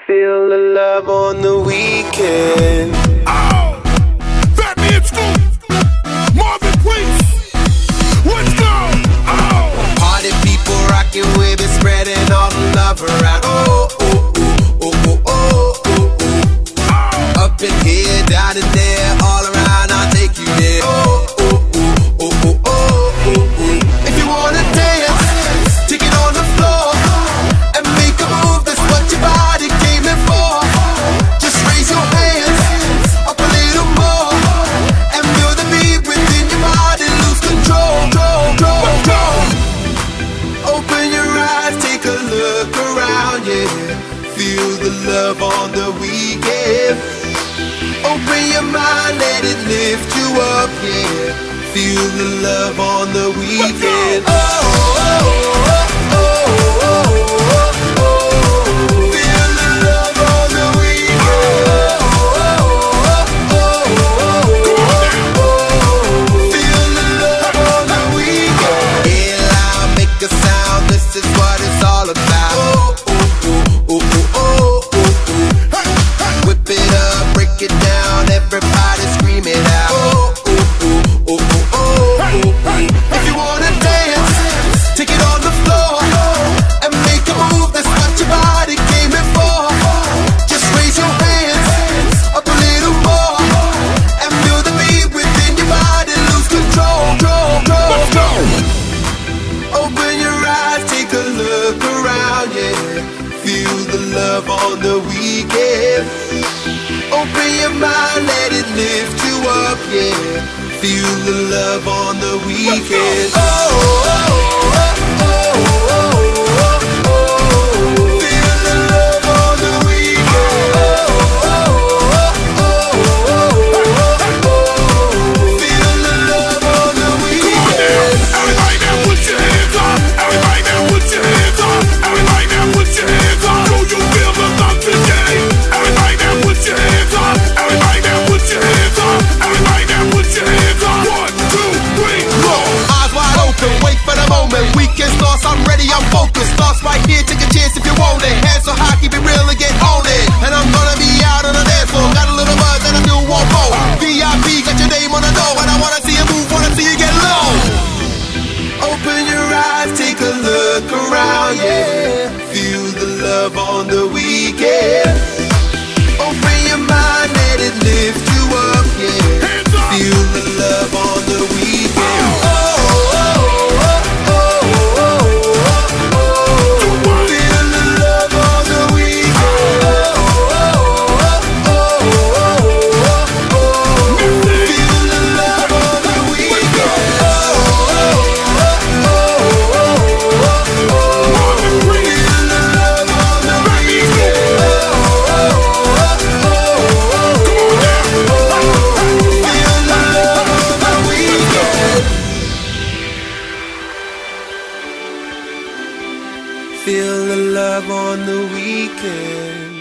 Feel the love on the weekend. Oh! Fat Man Scoop! Marvin Prince! Let's go! Oh! Party people rocking with it, spreading all the love around. Oh, oh, oh, oh, oh, oh, oh, oh. Up in here, down in there, all around, I'll take you there. Oh, oh, oh, oh, oh, oh, oh, oh. If you wanna dance, take it on the floor and make a move, that's what your body came in for. Just raise your hands up a little more and feel the beat within your body, lose control, control, control. Open your eyes, take a look around, yeah. Feel the love on the weekend. Open your mind, let it lift you up, yeah. Feel the love on the weekend. Oh, oh, oh, oh, oh, oh, oh. Feel the love on the weekend. Oh, oh, oh, oh, oh. Feel the love on the weekend. Get loud, make a sound, this is what it's all about. Oh, oh, oh, oh, oh, oh, oh. Whip it up, break it down, everybody scream it out. Oh, oh, oh, oh, oh, oh, oh. If you wanna dance, take it on the floor and make a move, that's what your body came in for. Just raise your hands up a little more and feel the beat within your body, lose control, control, control, control. Open your eyes, take a look around, yeah. Feel the love on the weekend. Open your mind, let it lift you up, yeah. Feel the love on the weekend. Oh, oh, oh, oh, oh, oh, oh. Feel the love on the weekend. Oh, oh, oh, oh, oh, oh. Feel the love on the weekend. Everybody now put your hands up! Everybody now put your hands up! Everybody now put your hands up! Do you feel the love today? Everybody now put your hands up! Everybody now put your hands up! Everybody now put your hands up! 1, 2, 3, go! Eyes wide open, wait for the moment. Weekend starts, I'm ready, I'm focused. Starts right here, take a chance if you want it. Hands so high, keep it real and get on it. And I'm gonna be out on the dance floor. Got a little buzz and I still won't go. VIP, got your name on the door. And I wanna see you move, wanna see you get low. Open your eyes, take a look around, yeah. Feel the love on the weekend. Open your mind, let it lift you up, yeah. Hands up! Feel the love on the weekend. Oh, oh, oh, oh, oh, oh, oh. Feel the love on the weekend. Oh, oh, oh, oh, oh, oh. Feel the love on the weekend. Oh, oh, oh, oh, oh, oh. Feel the love on the weekend. Oh, oh, Feel the love on the weekend.